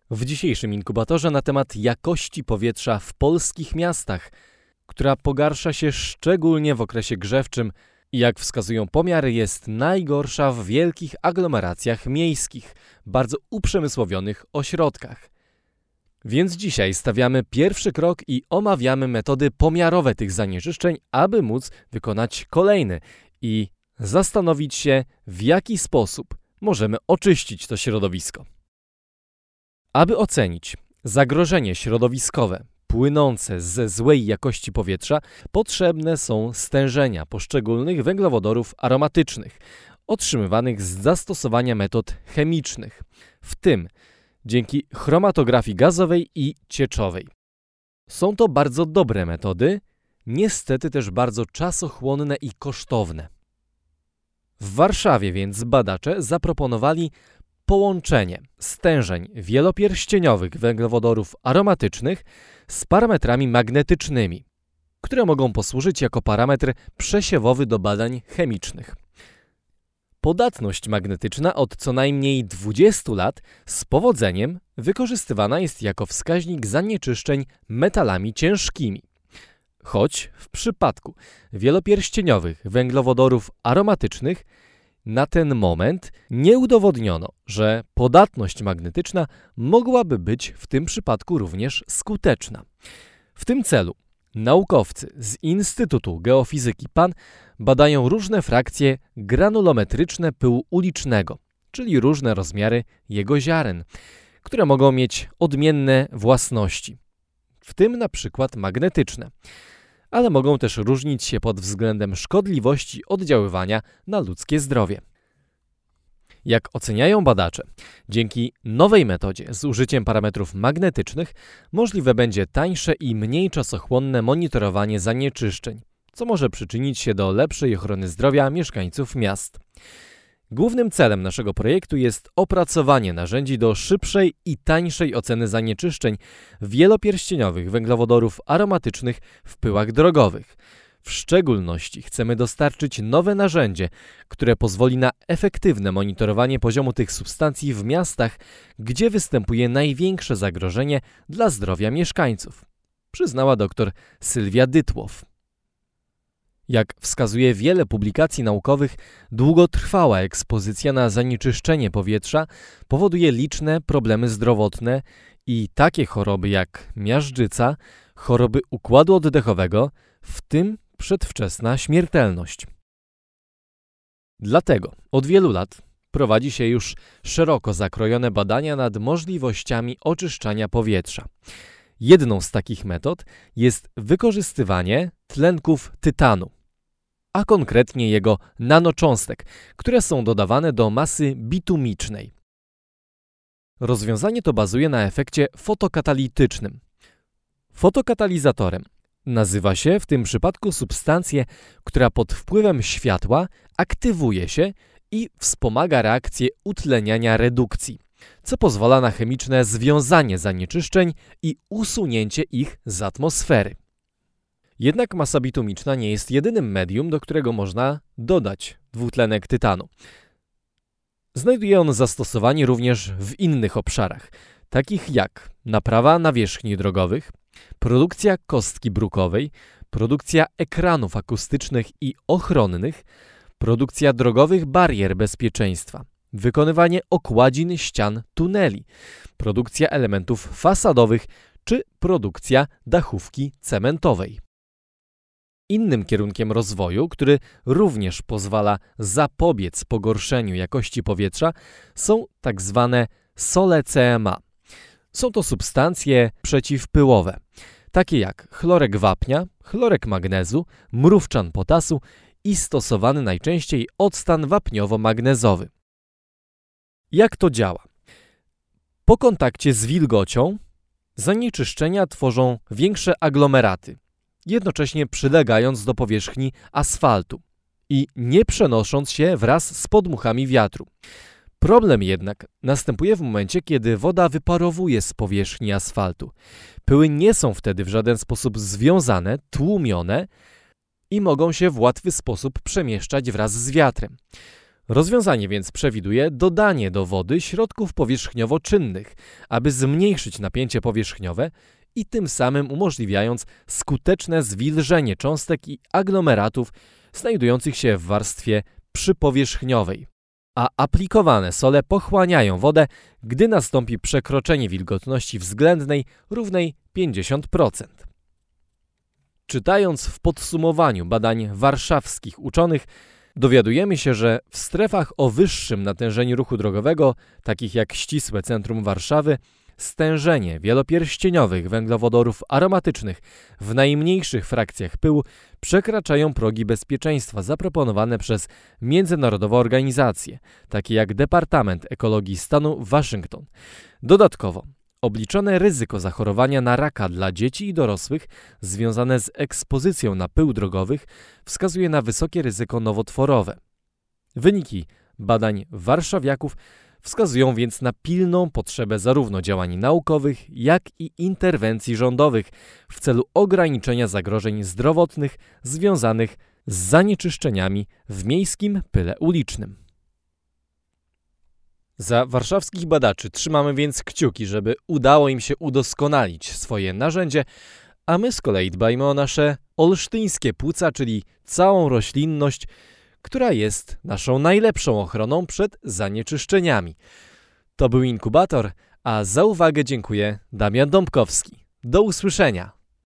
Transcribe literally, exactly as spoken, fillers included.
W dzisiejszym inkubatorze na temat jakości powietrza w polskich miastach, która pogarsza się szczególnie w okresie grzewczym i jak wskazują pomiary jest najgorsza w wielkich aglomeracjach miejskich, bardzo uprzemysłowionych ośrodkach. Więc dzisiaj stawiamy pierwszy krok i omawiamy metody pomiarowe tych zanieczyszczeń, aby móc wykonać kolejny i zastanowić się, w jaki sposób możemy oczyścić to środowisko. Aby ocenić zagrożenie środowiskowe płynące ze złej jakości powietrza, potrzebne są stężenia poszczególnych węglowodorów aromatycznych, otrzymywanych z zastosowania metod chemicznych, w tym dzięki chromatografii gazowej i cieczowej. Są to bardzo dobre metody, niestety też bardzo czasochłonne i kosztowne. W Warszawie więc badacze zaproponowali połączenie stężeń wielopierścieniowych węglowodorów aromatycznych z parametrami magnetycznymi, które mogą posłużyć jako parametr przesiewowy do badań chemicznych. Podatność magnetyczna od co najmniej dwudziestu lat z powodzeniem wykorzystywana jest jako wskaźnik zanieczyszczeń metalami ciężkimi. Choć w przypadku wielopierścieniowych węglowodorów aromatycznych na ten moment nie udowodniono, że podatność magnetyczna mogłaby być w tym przypadku również skuteczna. W tym celu naukowcy z Instytutu Geofizyki P A N badają różne frakcje granulometryczne pyłu ulicznego, czyli różne rozmiary jego ziaren, które mogą mieć odmienne własności, w tym na przykład magnetyczne, ale mogą też różnić się pod względem szkodliwości oddziaływania na ludzkie zdrowie. Jak oceniają badacze, dzięki nowej metodzie z użyciem parametrów magnetycznych możliwe będzie tańsze i mniej czasochłonne monitorowanie zanieczyszczeń, co może przyczynić się do lepszej ochrony zdrowia mieszkańców miast. Głównym celem naszego projektu jest opracowanie narzędzi do szybszej i tańszej oceny zanieczyszczeń wielopierścieniowych węglowodorów aromatycznych w pyłach drogowych. W szczególności chcemy dostarczyć nowe narzędzie, które pozwoli na efektywne monitorowanie poziomu tych substancji w miastach, gdzie występuje największe zagrożenie dla zdrowia mieszkańców, przyznała dr Sylwia Dytłow. Jak wskazuje wiele publikacji naukowych, długotrwała ekspozycja na zanieczyszczenie powietrza powoduje liczne problemy zdrowotne i takie choroby jak miażdżyca, choroby układu oddechowego, w tym przedwczesna śmiertelność. Dlatego od wielu lat prowadzi się już szeroko zakrojone badania nad możliwościami oczyszczania powietrza. Jedną z takich metod jest wykorzystywanie tlenków tytanu, a konkretnie jego nanocząstek, które są dodawane do masy bitumicznej. Rozwiązanie to bazuje na efekcie fotokatalitycznym. Fotokatalizatorem nazywa się w tym przypadku substancję, która pod wpływem światła aktywuje się i wspomaga reakcję utleniania redukcji, co pozwala na chemiczne związanie zanieczyszczeń i usunięcie ich z atmosfery. Jednak masa bitumiczna nie jest jedynym medium, do którego można dodać dwutlenek tytanu. Znajduje on zastosowanie również w innych obszarach, takich jak naprawa nawierzchni drogowych, produkcja kostki brukowej, produkcja ekranów akustycznych i ochronnych, produkcja drogowych barier bezpieczeństwa, wykonywanie okładzin ścian tuneli, produkcja elementów fasadowych czy produkcja dachówki cementowej. Innym kierunkiem rozwoju, który również pozwala zapobiec pogorszeniu jakości powietrza, są tak zwane sole C M A. Są to substancje przeciwpyłowe, takie jak chlorek wapnia, chlorek magnezu, mrówczan potasu i stosowany najczęściej octan wapniowo-magnezowy. Jak to działa? Po kontakcie z wilgocią zanieczyszczenia tworzą większe aglomeraty, jednocześnie przylegając do powierzchni asfaltu i nie przenosząc się wraz z podmuchami wiatru. Problem jednak następuje w momencie, kiedy woda wyparowuje z powierzchni asfaltu. Pyły nie są wtedy w żaden sposób związane, tłumione i mogą się w łatwy sposób przemieszczać wraz z wiatrem. Rozwiązanie więc przewiduje dodanie do wody środków powierzchniowo-czynnych, aby zmniejszyć napięcie powierzchniowe i tym samym umożliwiając skuteczne zwilżenie cząstek i aglomeratów znajdujących się w warstwie przypowierzchniowej. A aplikowane sole pochłaniają wodę, gdy nastąpi przekroczenie wilgotności względnej równej pięćdziesiąt procent. Czytając w podsumowaniu badań warszawskich uczonych, dowiadujemy się, że w strefach o wyższym natężeniu ruchu drogowego, takich jak ścisłe centrum Warszawy, stężenie wielopierścieniowych węglowodorów aromatycznych w najmniejszych frakcjach pyłu przekraczają progi bezpieczeństwa zaproponowane przez międzynarodowe organizacje, takie jak Departament Ekologii Stanu Waszyngton. Dodatkowo obliczone ryzyko zachorowania na raka dla dzieci i dorosłych związane z ekspozycją na pył drogowych wskazuje na wysokie ryzyko nowotworowe. Wyniki badań warszawiaków wskazują więc na pilną potrzebę zarówno działań naukowych, jak i interwencji rządowych w celu ograniczenia zagrożeń zdrowotnych związanych z zanieczyszczeniami w miejskim pyle ulicznym. Za warszawskich badaczy trzymamy więc kciuki, żeby udało im się udoskonalić swoje narzędzie, a my z kolei dbajmy o nasze olsztyńskie płuca, czyli całą roślinność, która jest naszą najlepszą ochroną przed zanieczyszczeniami. To był Inkubator, a za uwagę dziękuję Damian Dąbkowski. Do usłyszenia!